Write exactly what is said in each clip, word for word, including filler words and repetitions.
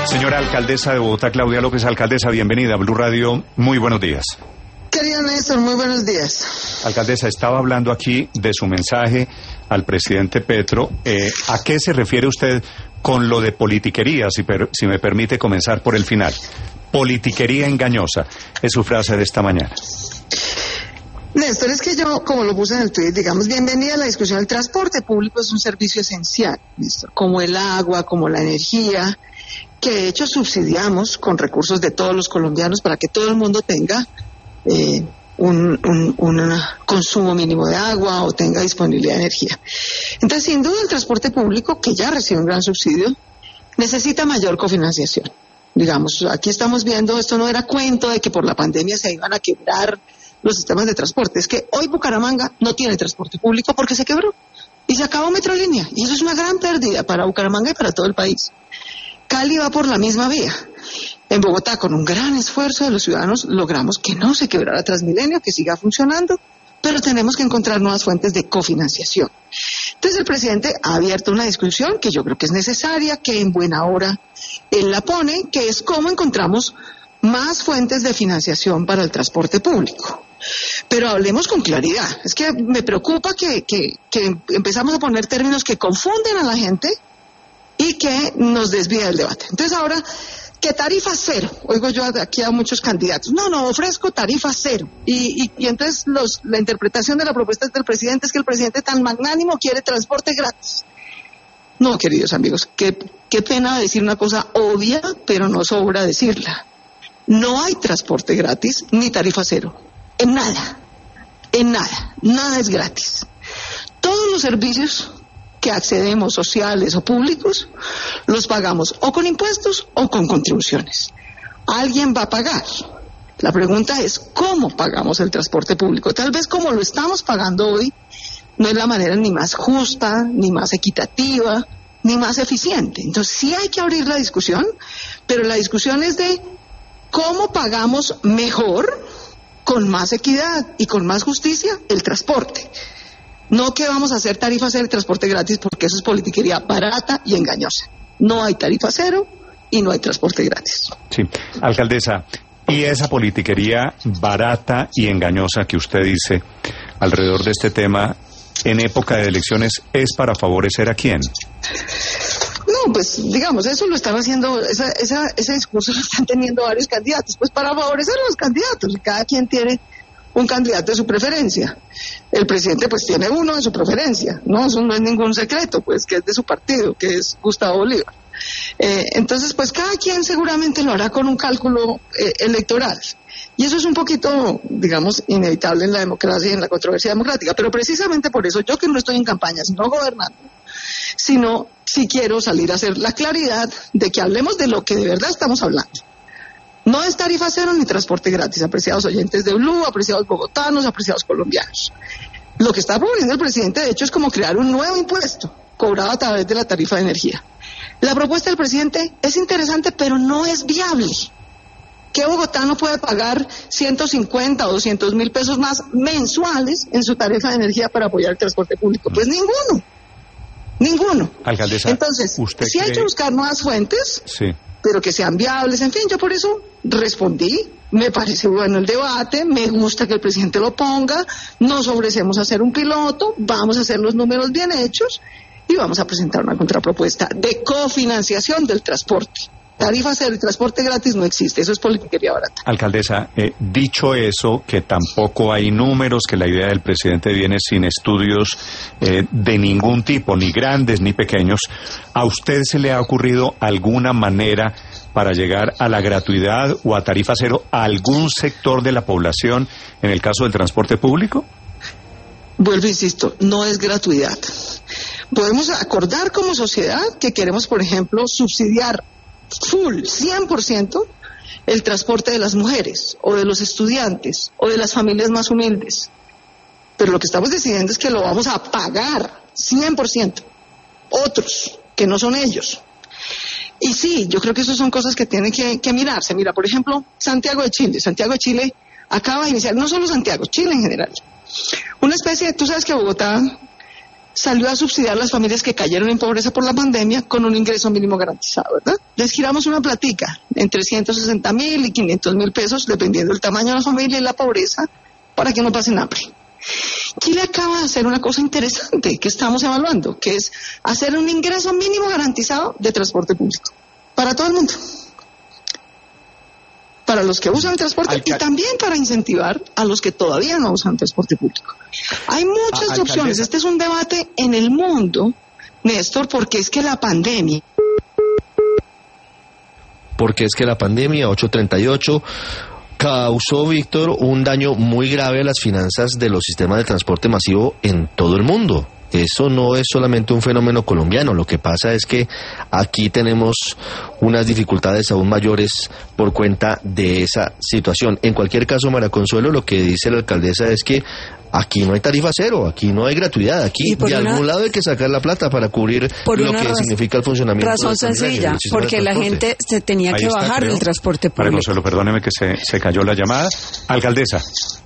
Señora alcaldesa de Bogotá, Claudia López, alcaldesa, bienvenida a Blue Radio, muy buenos días. Querido Néstor, muy buenos días. Alcaldesa, estaba hablando aquí de su mensaje al presidente Petro. Eh, ¿A qué se refiere usted con lo de politiquería, si, per, si me permite comenzar por el final? Politiquería engañosa, es su frase de esta mañana. Néstor, es que yo, como lo puse en el tuit, digamos, bienvenida a la discusión. El transporte público es un servicio esencial, Néstor, como el agua, como la energía, que de hecho subsidiamos con recursos de todos los colombianos para que todo el mundo tenga eh, un, un, un consumo mínimo de agua o tenga disponibilidad de energía. Entonces, sin duda, el transporte público, que ya recibe un gran subsidio, necesita mayor cofinanciación. Digamos, aquí estamos viendo, esto no era cuento de que por la pandemia se iban a quebrar los sistemas de transporte. Es que hoy Bucaramanga no tiene transporte público porque se quebró y se acabó Metrolínea, y eso es una gran pérdida para Bucaramanga y para todo el país. Cali va por la misma vía. En Bogotá, con un gran esfuerzo de los ciudadanos, logramos que no se quebrara Transmilenio, que siga funcionando, pero tenemos que encontrar nuevas fuentes de cofinanciación. Entonces el presidente ha abierto una discusión que yo creo que es necesaria, que en buena hora él la pone, que es cómo encontramos más fuentes de financiación para el transporte público. Pero hablemos con claridad. Es que me preocupa que, que, que empezamos a poner términos que confunden a la gente y que nos desvía del debate. Entonces ahora, ¿qué tarifa cero? Oigo yo aquí a muchos candidatos. No, no, ofrezco tarifa cero. Y, y, y entonces los, la interpretación de la propuesta del presidente es que el presidente tan magnánimo quiere transporte gratis. No, queridos amigos, qué, qué pena decir una cosa obvia, pero no sobra decirla. No hay transporte gratis ni tarifa cero. En nada. En nada. Nada es gratis. Todos los servicios que accedemos, sociales o públicos, los pagamos o con impuestos o con contribuciones. Alguien va a pagar. La pregunta es, ¿cómo pagamos el transporte público? Tal vez como lo estamos pagando hoy, no es la manera ni más justa, ni más equitativa, ni más eficiente. Entonces sí hay que abrir la discusión, pero la discusión es de cómo pagamos mejor, con más equidad y con más justicia, el transporte. No que vamos a hacer tarifa cero y transporte gratis, porque eso es politiquería barata y engañosa. No hay tarifa cero y no hay transporte gratis. Sí, alcaldesa, y esa politiquería barata y engañosa que usted dice alrededor de este tema en época de elecciones, ¿es para favorecer a quién? No, pues digamos, eso lo están haciendo, esa, esa, ese discurso lo están teniendo varios candidatos, pues para favorecer a los candidatos, cada quien tiene un candidato de su preferencia. El presidente pues tiene uno de su preferencia, no, eso no es ningún secreto, pues que es de su partido, que es Gustavo Bolívar. Eh, entonces pues cada quien seguramente lo hará con un cálculo eh, electoral. Y eso es un poquito, digamos, inevitable en la democracia y en la controversia democrática, pero precisamente por eso yo, que no estoy en campaña, sino gobernando, sino si quiero salir a hacer la claridad de que hablemos de lo que de verdad estamos hablando. No es tarifa cero ni transporte gratis, apreciados oyentes de Blue, apreciados bogotanos, apreciados colombianos. Lo que está proponiendo el presidente, de hecho, es como crear un nuevo impuesto cobrado a través de la tarifa de energía. La propuesta del presidente es interesante, pero no es viable. ¿Qué bogotano puede pagar ciento cincuenta o doscientos mil pesos más mensuales en su tarifa de energía para apoyar el transporte público? Pues ninguno. Ninguno. Alcaldesa, entonces, ¿usted sí cree... hay que buscar nuevas fuentes, sí, pero que sean viables. En fin, yo por eso respondí. Me parece bueno el debate, me gusta que el presidente lo ponga, nos ofrecemos a hacer un piloto, vamos a hacer los números bien hechos y vamos a presentar una contrapropuesta de cofinanciación del transporte. Tarifa cero y transporte gratis no existe, eso es politiquería barata. Alcaldesa, eh, dicho eso, que tampoco hay números, que la idea del presidente viene sin estudios eh, de ningún tipo, ni grandes ni pequeños, ¿a usted se le ha ocurrido alguna manera para llegar a la gratuidad o a tarifa cero a algún sector de la población en el caso del transporte público? Vuelvo, insisto, no es gratuidad. Podemos acordar como sociedad que queremos, por ejemplo, subsidiar full, cien por ciento, el transporte de las mujeres, o de los estudiantes, o de las familias más humildes. Pero lo que estamos decidiendo es que lo vamos a pagar, cien por ciento. Otros, que no son ellos. Y sí, yo creo que eso son cosas que tienen que, que mirarse. Mira, por ejemplo, Santiago de Chile. Santiago de Chile acaba de iniciar, no solo Santiago, Chile en general, una especie de, tú sabes que Bogotá salió a subsidiar a las familias que cayeron en pobreza por la pandemia con un ingreso mínimo garantizado, ¿verdad? Les giramos una platica entre ciento sesenta mil y quinientos mil pesos, dependiendo del tamaño de la familia y la pobreza, para que no pasen hambre. Chile acaba de hacer una cosa interesante que estamos evaluando, que es hacer un ingreso mínimo garantizado de transporte público para todo el mundo, para los que usan el transporte Alcal- y también para incentivar a los que todavía no usan transporte público. Hay muchas a- opciones. Este es un debate en el mundo, Néstor, porque es que la pandemia... Porque es que la pandemia, ocho treinta y ocho... causó, Víctor, un daño muy grave a las finanzas de los sistemas de transporte masivo en todo el mundo. Eso no es solamente un fenómeno colombiano, lo que pasa es que aquí tenemos unas dificultades aún mayores por cuenta de esa situación. En cualquier caso, María Consuelo, lo que dice la alcaldesa es que aquí no hay tarifa cero, aquí no hay gratuidad, aquí de una, algún lado hay que sacar la plata para cubrir lo que raz- significa el funcionamiento. Razón sencilla, porque la gente se tenía Ahí que está, bajar creo. del transporte público. María Consuelo, perdóneme que se, se cayó la llamada. Alcaldesa.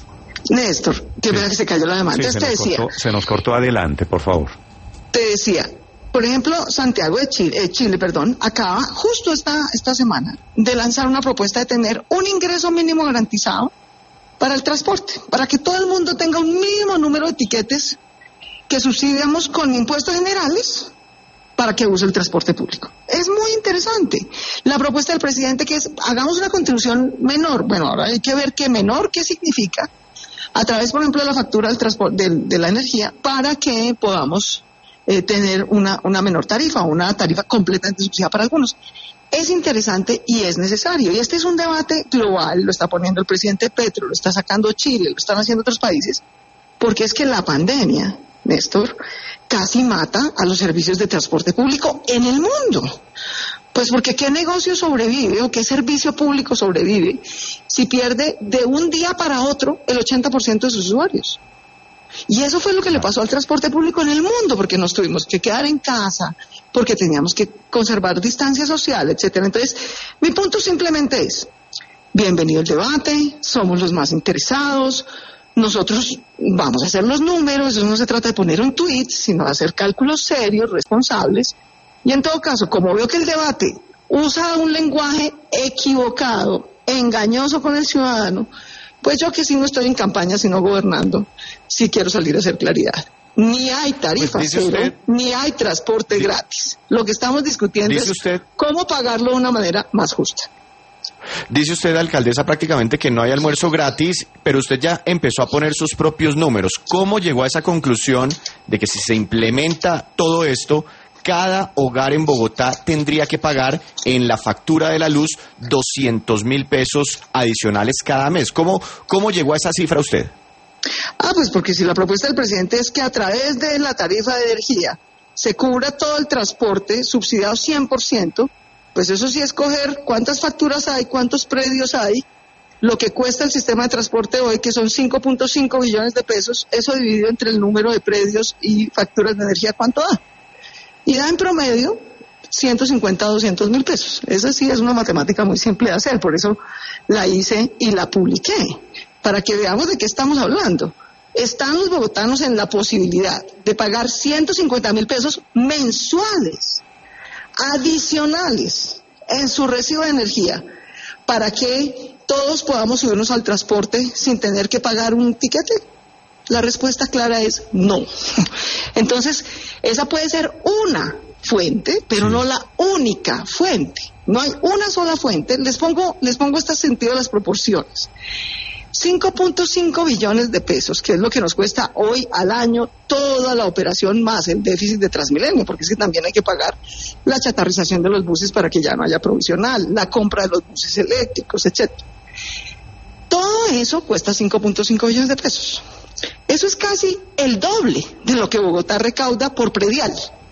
Néstor, que sí. se cayó la llamada. Sí, Entonces se te nos decía. Cortó, se nos cortó adelante, por favor. Te decía, por ejemplo, Santiago de Chile, eh, Chile, perdón, acaba justo esta, esta semana de lanzar una propuesta de tener un ingreso mínimo garantizado para el transporte, para que todo el mundo tenga un mínimo número de tiquetes que subsidiamos con impuestos generales para que use el transporte público. Es muy interesante. La propuesta del presidente que es, hagamos una contribución menor. Bueno, ahora hay que ver qué menor, qué significa, a través, por ejemplo, de la factura del transporte, de, de la energía, para que podamos eh, tener una, una menor tarifa, una tarifa completamente subsidiada para algunos. Es interesante y es necesario. Y este es un debate global, lo está poniendo el presidente Petro, lo está sacando Chile, lo están haciendo otros países, porque es que la pandemia, Néstor, casi mata a los servicios de transporte público en el mundo. Pues porque ¿qué negocio sobrevive o qué servicio público sobrevive si pierde de un día para otro el ochenta por ciento de sus usuarios? Y eso fue lo que le pasó al transporte público en el mundo, porque nos tuvimos que quedar en casa, porque teníamos que conservar distancia social, etcétera. Entonces, mi punto simplemente es, bienvenido el debate, somos los más interesados, nosotros vamos a hacer los números, eso no se trata de poner un tuit, sino de hacer cálculos serios, responsables, y en todo caso, como veo que el debate usa un lenguaje equivocado, engañoso con el ciudadano, pues yo que sí no estoy en campaña, sino gobernando, sí quiero salir a hacer claridad. Ni hay tarifa pues cero, usted, ni hay transporte dice, gratis. Lo que estamos discutiendo es usted, cómo pagarlo de una manera más justa. Dice usted, alcaldesa, prácticamente que no hay almuerzo gratis, pero usted ya empezó a poner sus propios números. ¿Cómo llegó a esa conclusión de que si se implementa todo esto, cada hogar en Bogotá tendría que pagar en la factura de la luz doscientos mil pesos adicionales cada mes? ¿Cómo, cómo llegó a esa cifra usted? Ah, pues porque si la propuesta del presidente es que a través de la tarifa de energía se cubra todo el transporte subsidiado cien por ciento, pues eso sí es coger cuántas facturas hay, cuántos predios hay, lo que cuesta el sistema de transporte hoy, que son cinco punto cinco billones de pesos, eso dividido entre el número de predios y facturas de energía, ¿cuánto da? Y da en promedio ciento cincuenta a doscientos mil pesos. Esa sí es una matemática muy simple de hacer, por eso la hice y la publiqué, para que veamos de qué estamos hablando. Están los bogotanos en la posibilidad de pagar ciento cincuenta mil pesos mensuales, adicionales, en su recibo de energía, para que todos podamos subirnos al transporte sin tener que pagar un tiquete. La respuesta clara es no. Entonces, esa puede ser una fuente, pero sí, no la única fuente. No hay una sola fuente. Les pongo, les pongo este sentido de las proporciones. cinco punto cinco billones de pesos, que es lo que nos cuesta hoy al año toda la operación más el déficit de Transmilenio, porque es que también hay que pagar la chatarrización de los buses para que ya no haya provisional, la compra de los buses eléctricos, etcétera. Todo eso cuesta cinco punto cinco billones de pesos. Eso es casi el doble de lo que Bogotá recauda por predial.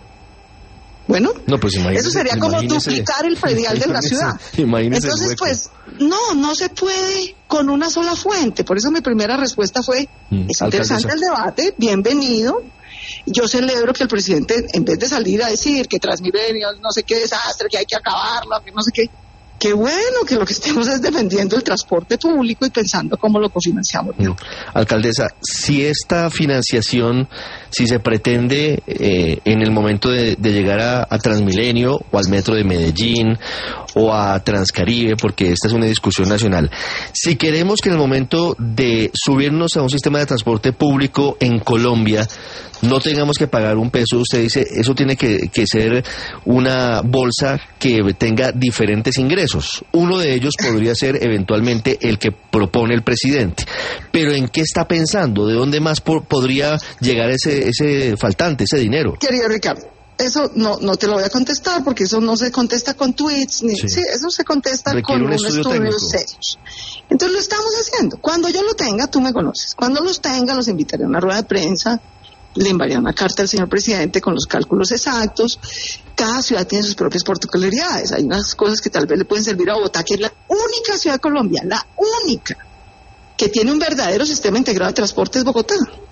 Bueno, no, pues eso sería como duplicar el predial de la ciudad. Entonces, pues, no, no se puede con una sola fuente. Por eso mi primera respuesta fue, mm, es interesante el debate, bienvenido. Yo celebro que el presidente, en vez de salir a decir que Transmilenio, no sé qué desastre, que hay que acabarlo, que no sé qué, qué bueno que lo que estemos es defendiendo el transporte público y pensando cómo lo cofinanciamos. Mm. Alcaldesa, si esta financiación, si se pretende eh, en el momento de, de llegar a, a Transmilenio o al Metro de Medellín o a Transcaribe, porque esta es una discusión nacional, si queremos que en el momento de subirnos a un sistema de transporte público en Colombia no tengamos que pagar un peso, usted dice, eso tiene que, que ser una bolsa que tenga diferentes ingresos. Uno de ellos podría ser eventualmente el que propone el presidente. Pero ¿en qué está pensando? ¿De dónde más por, podría llegar ese, ese faltante, ese dinero? Querido Ricardo, eso no no te lo voy a contestar porque eso no se contesta con tweets, ni sí. Sí, eso se contesta Requiere con un estudio estudios serios. Entonces lo estamos haciendo. Cuando yo lo tenga, tú me conoces. Cuando los tenga, los invitaré a una rueda de prensa, le enviaré una carta al señor presidente con los cálculos exactos. Cada ciudad tiene sus propias particularidades. Hay unas cosas que tal vez le pueden servir a Bogotá, que es la única ciudad de Colombia, la única, que tiene un verdadero sistema integrado de transporte es Bogotá.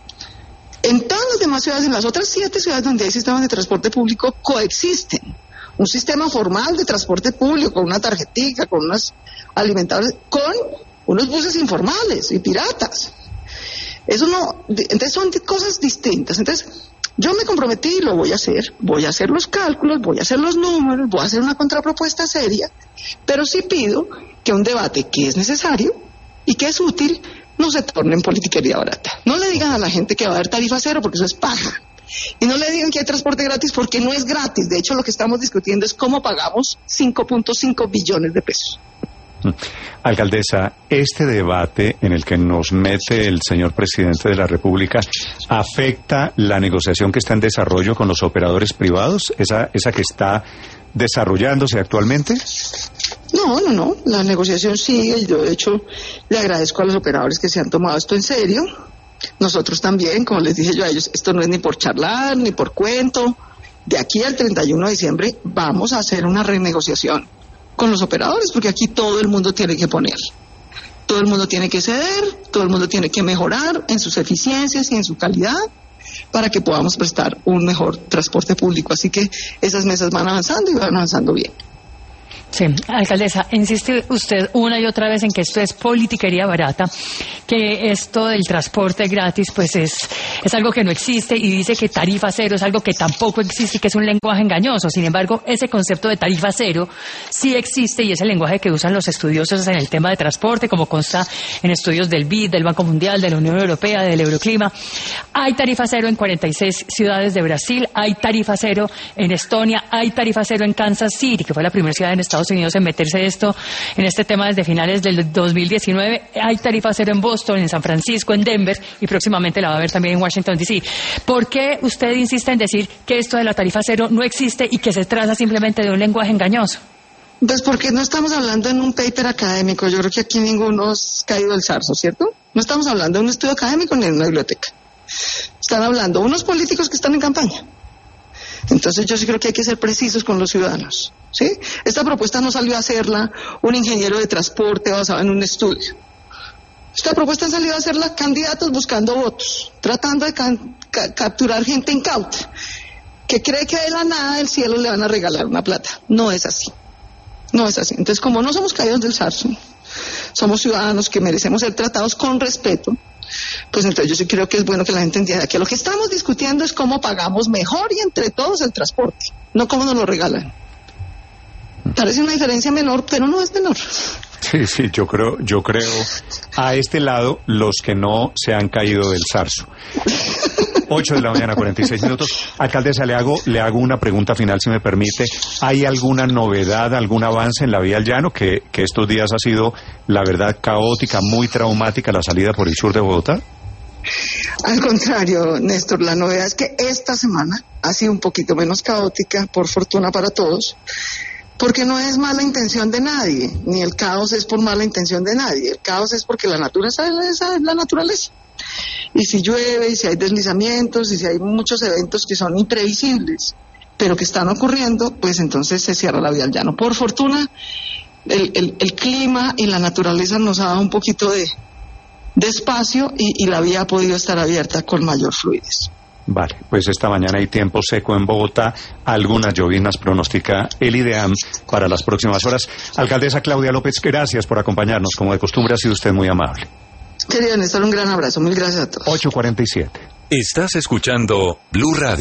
En todas las demás ciudades, en las otras siete ciudades donde hay sistemas de transporte público, coexisten. Un sistema formal de transporte público, con una tarjetica, con unos alimentadores, con unos buses informales y piratas. Eso no, entonces son cosas distintas. Entonces, yo me comprometí y lo voy a hacer. Voy a hacer los cálculos, voy a hacer los números, voy a hacer una contrapropuesta seria, pero sí pido que un debate que es necesario y que es útil no se torne en politiquería barata. No le digan a la gente que va a haber tarifa cero porque eso es paja. Y no le digan que hay transporte gratis porque no es gratis. De hecho, lo que estamos discutiendo es cómo pagamos cinco punto cinco billones de pesos. Alcaldesa, este debate en el que nos mete el señor presidente de la República afecta la negociación que está en desarrollo con los operadores privados, esa esa que está desarrollándose actualmente. No, no, no, la negociación sigue. Yo de hecho le agradezco a los operadores que se han tomado esto en serio. Nosotros también, como les dije yo a ellos, esto no es ni por charlar, ni por cuento. De aquí al treinta y uno de diciembre vamos a hacer una renegociación con los operadores, porque aquí todo el mundo tiene que poner. Todo el mundo tiene que ceder, todo el mundo tiene que mejorar en sus eficiencias y en su calidad para que podamos prestar un mejor transporte público. Así que esas mesas van avanzando y van avanzando bien. Sí, alcaldesa, insiste usted una y otra vez en que esto es politiquería barata, que esto del transporte gratis pues es, es algo que no existe, y dice que tarifa cero es algo que tampoco existe y que es un lenguaje engañoso. Sin embargo, ese concepto de tarifa cero sí existe y es el lenguaje que usan los estudiosos en el tema de transporte, como consta en estudios del B I D, del Banco Mundial, de la Unión Europea, del Euroclima. Hay tarifa cero en cuarenta y seis ciudades de Brasil, hay tarifa cero en Estonia, hay tarifa cero en Kansas City, que fue la primera ciudad en Estados Unidos en meterse esto en este tema desde finales del dos mil diecinueve. Hay tarifa cero en Boston, en San Francisco, en Denver, y próximamente la va a haber también en Washington D C. ¿Por qué usted insiste en decir que esto de la tarifa cero no existe y que se trata simplemente de un lenguaje engañoso? Pues porque no estamos hablando en un paper académico. Yo creo que aquí ninguno ha caído del zarzo, ¿cierto? No estamos hablando de un estudio académico ni en una biblioteca. Están hablando unos políticos que están en campaña. Entonces yo sí creo que hay que ser precisos con los ciudadanos, ¿sí? Esta propuesta no salió a hacerla un ingeniero de transporte basado en un estudio. Esta propuesta ha salido a hacerla candidatos buscando votos, tratando de can- ca- capturar gente incauta, que cree que de la nada del cielo le van a regalar una plata. No es así. No es así. Entonces, como no somos caídos del zarzo, somos ciudadanos que merecemos ser tratados con respeto, pues entonces yo sí creo que es bueno que la gente entienda que lo que estamos discutiendo es cómo pagamos mejor y entre todos el transporte, no cómo nos lo regalan. Parece una diferencia menor, pero no es menor. Sí, sí, yo creo, yo creo a este lado los que no se han caído del zarzo. ocho de la mañana, cuarenta y seis minutos. Alcaldesa, le hago, le hago una pregunta final, si me permite. ¿Hay alguna novedad, algún avance en la vía al llano? Que, que estos días ha sido, la verdad, caótica, muy traumática la salida por el sur de Bogotá. Al contrario, Néstor, la novedad es que esta semana ha sido un poquito menos caótica, por fortuna para todos, porque no es mala intención de nadie, ni el caos es por mala intención de nadie. El caos es porque la naturaleza es la naturaleza. Y si llueve, y si hay deslizamientos, y si hay muchos eventos que son imprevisibles, pero que están ocurriendo, pues entonces se cierra la vía al llano. Por fortuna, el, el, el clima y la naturaleza nos ha dado un poquito de, de espacio y, y la vía ha podido estar abierta con mayor fluidez. Vale, pues esta mañana hay tiempo seco en Bogotá, algunas llovinas pronostica el IDEAM para las próximas horas. Alcaldesa Claudia López, gracias por acompañarnos, como de costumbre ha sido usted muy amable. Querido Néstor, un gran abrazo, mil gracias a todos. ocho cuarenta y siete. Estás escuchando Blue Radio.